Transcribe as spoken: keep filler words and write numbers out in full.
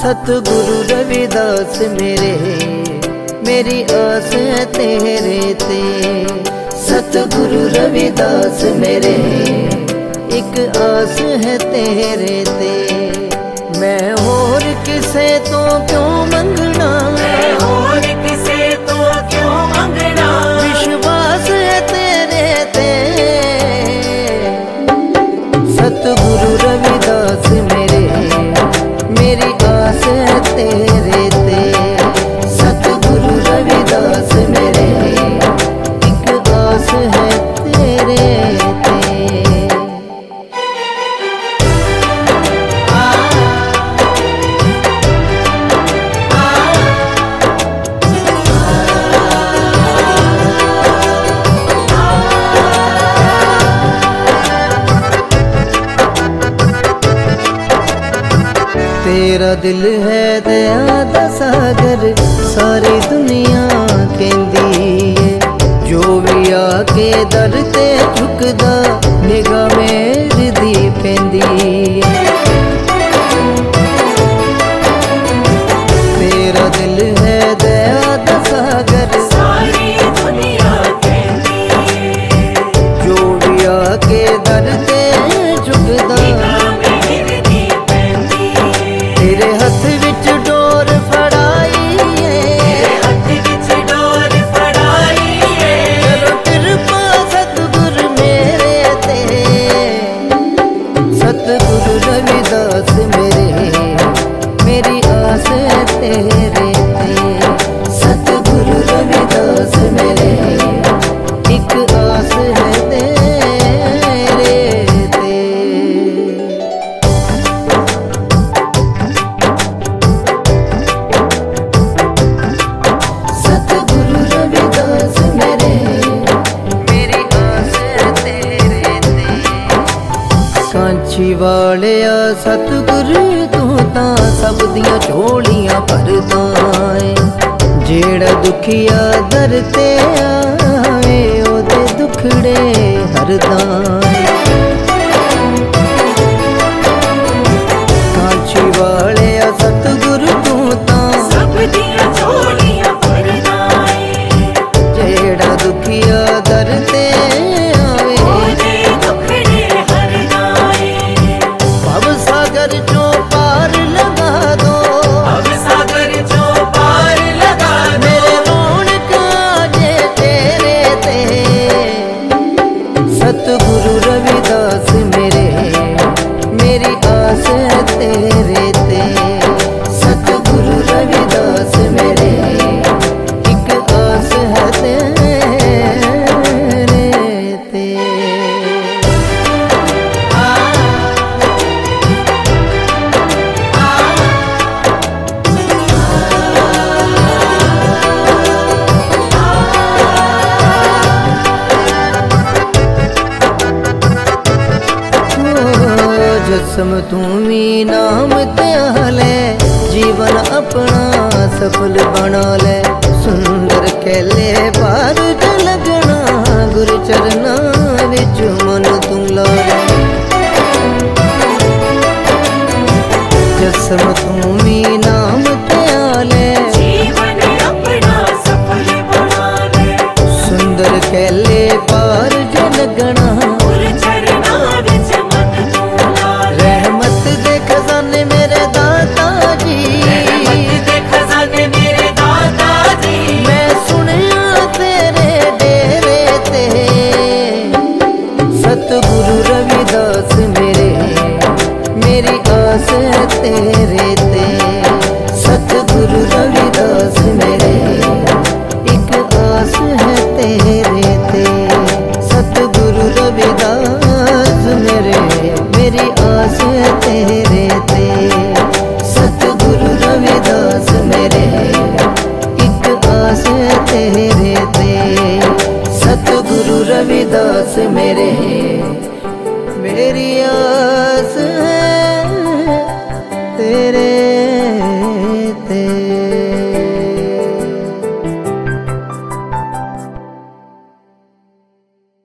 सतगुरु रविदास मेरे, मेरी आस है तेरे ते। सतगुरु रविदास मेरे, एक आस है तेरे ते। मैं होर किसे तो क्यों मंगना, मैं होर किसे तो क्यों मंगना, विश्वास है तेरे ते। सतगुरु रविदास मेरे, मेरी आस है तेरे ते। सतगुरु रविदास मेरे, एक आस है तेरे ते। तेरा दिल है दया दा सागर, सारी दुनिया कहंदी है। जो भी आके दर ते झुकदा, निगाह मेरी दी पैंदी है। तेरा दिल है दया दा सागर, सारी दुनिया कहती है। जो भी आके दर ते झुकदा, तेरे हथ विच डोर फड़ाई है, तेरे हथ विच डोर फड़ाई है। करो कृपा सतगुर मेरे ते। सतगुरु रविदास मेरे, मेरी आस है तेरे ते। सतगुरु रविदास मेरे, एक आस है तेरे ते। सतगुरु रविदास मेरे, मेरी आस है तेरे ते। कांची वालिया सतगुरु तू तां सब दियां झोलियां भरदा है। जेड़ा दुखिया दर ते आए, ओदे दुखड़े हरदा है। कांची वालिया सतगुरु तू तां सब दियां झोलियां भरदा है। जेड़ा दुखिया दर ते आवे, ओदे दुखड़े हरदा है। भव सागर चो पार लगा दो, अब सागर चो पार लगा दो। मेरे रौनक आजे तेरे ते। सतगुरु रविदास मेरे, मेरी आस है तेरे ते। सतगुरु रविदास मेरे, एक आस है तेरे ते। जसम तूमी नाम त्याले, जीवन अपना सफल बना ले। सुंदर कहले पार लगना, गुरु चरना विच मन तू ला ले। जसम तू